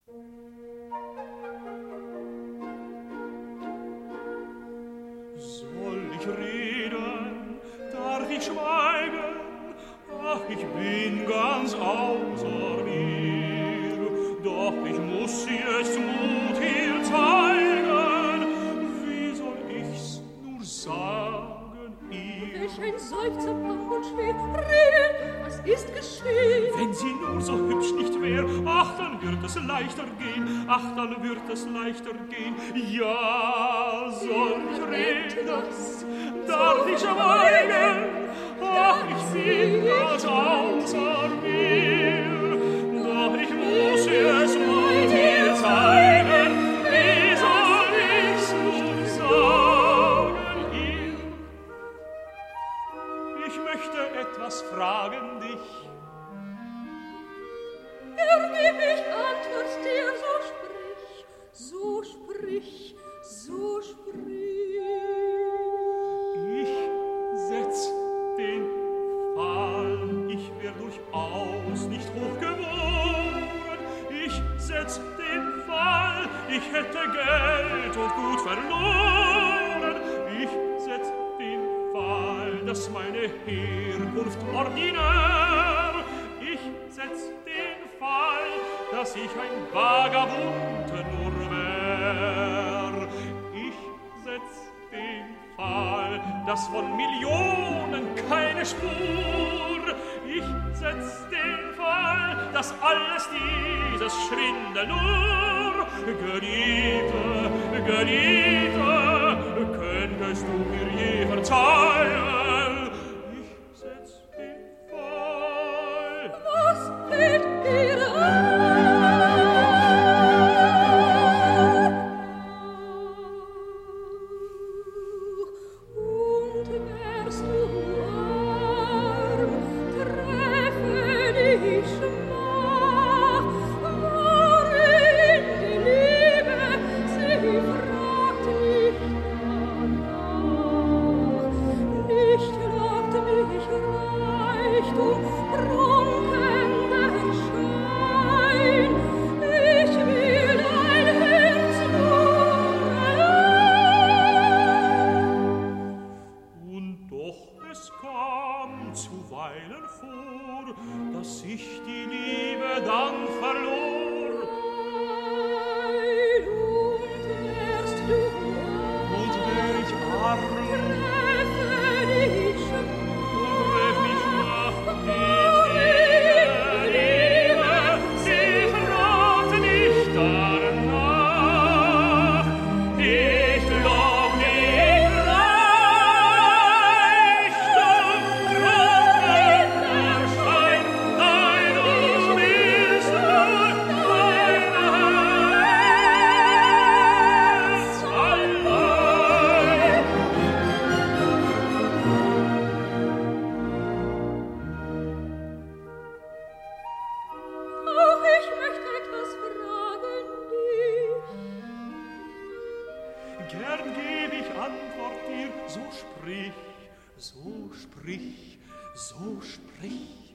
Soll ich reden? Darf ich schweigen? Ach, ich bin ganz außer mir. Doch ich muss jetzt Mut hier zeigen. Wie soll ich's nur sagen ihr? Welch ein Seufzer bang und schwer. Rede, was ist geschehen? Wenn sie nur so hübsch nicht wär, ach, dann wird es leichter gehen. Ach, dann wird es leichter gehen. Ja, soll ich reden? Darf ich schweigen? Ach, ich bin ganz außer mir. Doch ich muss es Mut dir zeigen. Wie soll ich's nun sagen ihr? Ich möchte etwas fragen dich. Ergib ich Antwort dir, so sprich, so sprich. Ich setz den Fall, ich wär durchaus nicht hochgeboren. Ich setz den Fall, ich hätte Geld und Gut verloren. Ich setz den Fall, dass meine Herkunft ordinär. Ich setz den Fall, dass ich ein Vagabund nur wär. Ich setz den Fall, dass von Millionen keine Spur. Ich setz den Fall, dass alles dieses Schwindel nur. Geliebte, Geliebte, könntest du mir je verzeihen? Ich setz den Fall. Was fällt dir ein? Und wärst du arm, treffe dich Schmach, worin die Liebe, sie fragt nicht danach. Nicht lockt mich Reichtum, prunkender Schein. Ich will dein Herz nur allein. Und doch es kam zuweilen vor, dass ich die Liebe dann verlor. Nein, und wärst du Und wär ich arm, treffe dich und treff mich nach die Liebe, sie fragt nicht danach. Ich glaub nicht Reichtum, trunkener Schein. Nein, du bist nur mein Herz allein. Auch ich möchte etwas fragen dich. Gern geb ich Antwort dir, so sprich, so sprich, so sprich.